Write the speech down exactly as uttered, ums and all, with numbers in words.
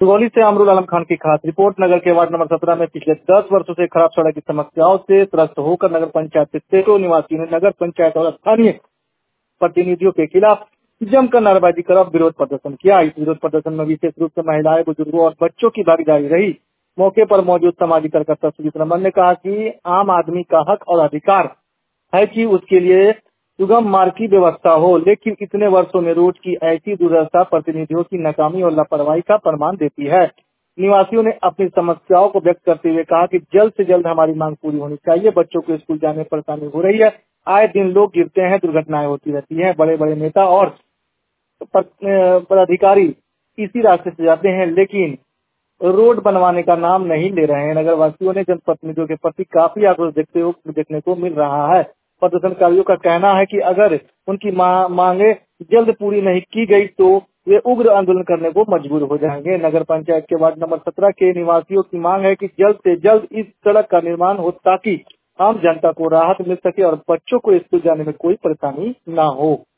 सुगौली से अमरुल आलम खान की खास रिपोर्ट। नगर के वार्ड नंबर सत्रह में पिछले दस वर्षों से खराब सड़क की समस्याओं से त्रस्त होकर नगर पंचायत के सैकड़ों निवासियों ने नगर पंचायत और स्थानीय प्रतिनिधियों के खिलाफ जमकर नारेबाजी कर विरोध प्रदर्शन किया। इस विरोध प्रदर्शन में विशेष रूप से महिलाएं, बुजुर्गों और बच्चों की भागीदारी रही। मौके पर मौजूद सामाजिक कार्यकर्ता सुजीत रमन ने कहा कि आम आदमी का हक और अधिकार है कि उसके लिए सुगम मार्ग की व्यवस्था हो, लेकिन इतने वर्षों में रोड की ऐसी दुर्दशा प्रतिनिधियों की नाकामी और लापरवाही का प्रमाण देती है। निवासियों ने अपनी समस्याओं को व्यक्त करते हुए कहा कि जल्द से जल्द हमारी मांग पूरी होनी चाहिए। बच्चों को स्कूल जाने में परेशानी हो रही है, आए दिन लोग गिरते हैं, दुर्घटनाएं होती रहती हैं। बड़े बड़े नेता और पदाधिकारी इसी रास्ते से जाते हैं, लेकिन रोड बनवाने का नाम नहीं ले रहे हैं। नगर वासियों ने जनप्रतिनिधियों के प्रति काफी आक्रोश देखते हुए देखने को मिल रहा है। प्रदर्शनकारियों का कहना है कि अगर उनकी मा, मांगे जल्द पूरी नहीं की गई तो वे उग्र आंदोलन करने को मजबूर हो जाएंगे। नगर पंचायत के वार्ड नंबर सत्रह के निवासियों की मांग है कि जल्द से जल्द इस सड़क का निर्माण हो ताकि आम जनता को राहत मिल सके और बच्चों को स्कूल जाने में कोई परेशानी न हो।